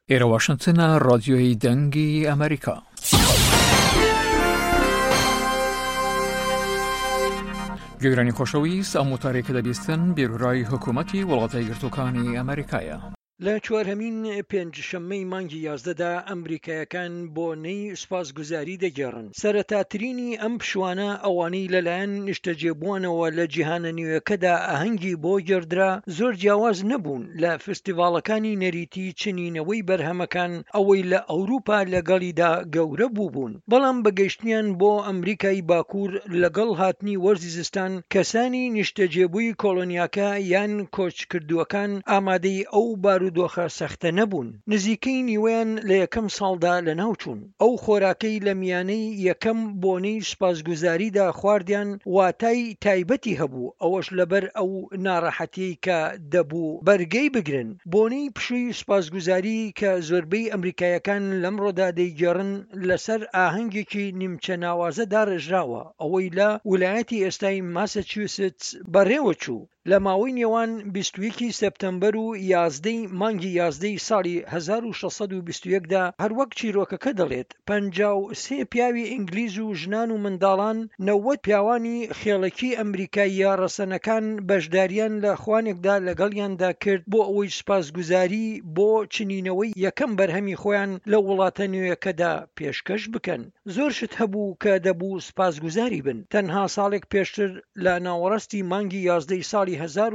ئێرە واشنگتنە ڕادیۆی دەنگی ئەمریکا. گوێگرانی خۆشەویست، ئەم وتارێک کە دەبیستن بیرروڕای حکوومەتی وڵاتە یەکگرتووەکانی ئەمریکایە. لە چوارهەمین پێنجشەممەی مانگی 11دا ئەمریکایەکان بۆنەی سوپاسگوزاری دەگێڕن. سەرەتاترینی ئەم پشوانە ئەوانەی لەلایەن نیشتەجێبوونەوە لە جیهانە نوێیەکەدا ئاهەنگی بۆ گێڕدرا زۆر جیاواز نەبوون لە فستیڤاڵەکانی نەریتی چنینەوەی بەرهەمەکان ئەوەی لە ئەوروپا لەگەڵیدا گەورە بووبوون. بەڵام بەگەیشتنیان بۆ ئەمریکای باکوور لەگەڵ هاتنی وەرزی زستان کەسانی نیشتەجێبووی کۆلۆنیاکە یان کۆچکردووەکان ئامادەی ئەو بارودۆخە سەختە نەبوون. نزیکەی نیوەیان لە یەکەم ساڵدا لە ناوچوون. ئەو خۆراکەی لە میانەی یەکەم بۆنەی سوپاسگوزاریدا خواردیان واتای تایبەتی هەبوو، ئەوەش لەبەر ئەو ناڕەحەتیی کە دەبوو بەرگەی بگرن. بۆنەی پشووی سوپاسگوزاری کە زۆربەی ئەمریکایەکان لەمڕۆدا دەیگێڕن لەسەر ئاهەنگێکی نیمچە ناوازەدا ڕێژراوە، ئەوەی لە ویلایەتی ئێستای ماسەچوسێتس بەڕێوەچوو. لە ماوەی نێوان 21 سەپتەمبەر و 11 مانگی 11 ساڵی 1621دا هەروەک چیرۆکەکە دەڵێت 53 پیاوی ئینگلیز و ژنان و منداڵان 90 پیاوانی خێڵەکی ئەمریکاییە ڕەسەنەکان بەشداریان لە خوانێکدا لەگەڵیاندا کرد بۆ ئەوەی سوپاسگوزاری بۆ چنینەوەی یەکەم بەرهەمی خۆیان لە وڵاتە نوێیەکەدا پێشکەش بکەن. زۆر شت هەبوو کە دەبوو سوپاسگوزاری بن. تەنها ساڵێک پێشتر لە ناوەڕاستی مانگی 11 ساڵی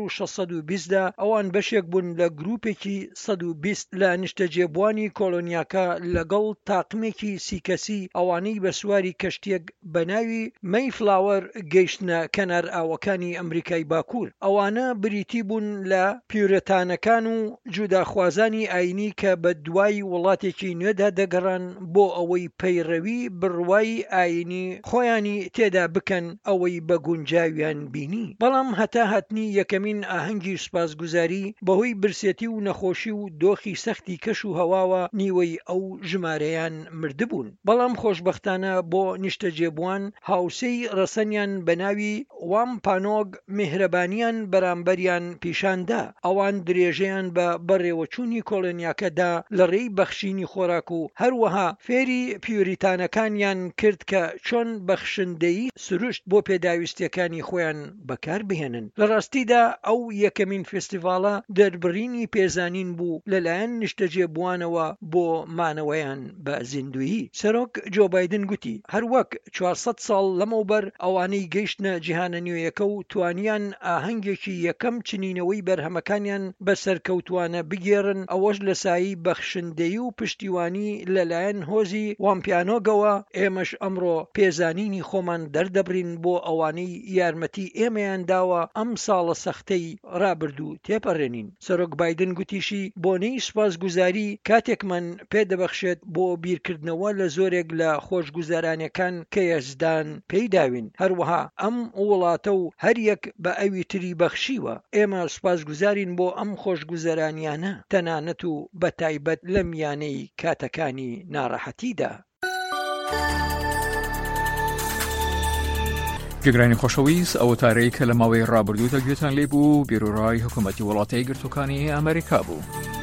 1620دا ئەوان بەشێک بوون لە گروپێکی 120 لە نیشتەجێبوانی کۆلۆنیاکە لەگەڵ تاقمێکی سیکەسی ئەوانەی بە سواری کەشتێک بە ناوی مەیفلاوەر گەیشتنە کەنار ئاوەکانی ئەمریکای باکوور. ئەوانە بریتی بوون لە پیورەتانەکان و جوداخوازانی ئاینی کە بە دوای وڵاتێکی نوێدا دەگەڕان بۆ ئەوەی پەیڕەوی بڕوای ئاینی خۆیانی تێدا بکەن ئەوەی بە گونجاویان بینی. بەڵام هەتا هاتنی یەکەمین ئاهەنگی سوپاسگوزاری بەهۆی برسێتی و نەخۆشی و دۆخی سەختی کەش و هەواوە نیوەی ئەو ژمارەیان مردبوون. بەڵام خۆشبەختانە بۆ نیشتەجێبووان هاوسەی ڕەسەنیان بە ناوی وامپانۆگ میهرەبانیان بەرامبەریان پیشاندا. ئەوان درێژەیان بە بەڕێوەچوونی کۆلۆنیاکەدا لە ڕێی بەخشینی خۆراک و هەروەها فێری پیوریتانەکانیان کرد کە چۆن بەخشندەیی سروشت بۆ پێداویستیەکانی خۆیان بەکار بهێنن. لە ڕاستیدا ئەو یەکەمین فستیڤاڵە دەربڕینی پێزانین بوو لەلایەن نیشتەجێبووانەوە بۆ مانەوەیان بە زیندویی. سەرۆک جۆ بایدن گوتی هەروەک 400 ساڵ لەمەوبەر ئەوانەی گەیشتنە جیهانە نوێیەکە و توانیان ئاهەنگێکی یەکەم چنینەوەی بەرهەمەکانیان بەسەرکەوتوانە بگێڕن، ئەوەش لە سایی بەخشندەیی و پشتیوانی لەلایەن هۆزی وامپیانۆگەوە. ئێمەش ئەمڕۆ پێزانینی خۆمان دەردەبرین بۆ ئەوانەی یارمەتی ئێمەیان داوە ئەم ساڵە سەختەی ڕابردوو تێپەڕێنین. سەرۆک بایدن گوتیشی بۆنەی سوپاسگوزاری کاتێکمان پێدەبەخشێت بۆ بیرکردنەوە لە زۆرێک لە خۆشگوزارانەکان کە یەزدان پێیداوین. هەروەها ئەم وڵاتە و هەریەک بە ئەوی تری بەخشیوە. ئێمە سوپاسگوزارین بۆ ئەم خۆشگوزەرانیانە تەنانەت و بە تایبەت لە میانەی کاتەکانی ناڕەحەتیدا. گوێگرانی خۆشەویست، ئەو وتارەی کە لە ماوەی ڕابردوودا گوێتان لێبوو بیرروڕای حکوومەتی وڵاتە یەکگرتووەکانی ئەمریکا بوو.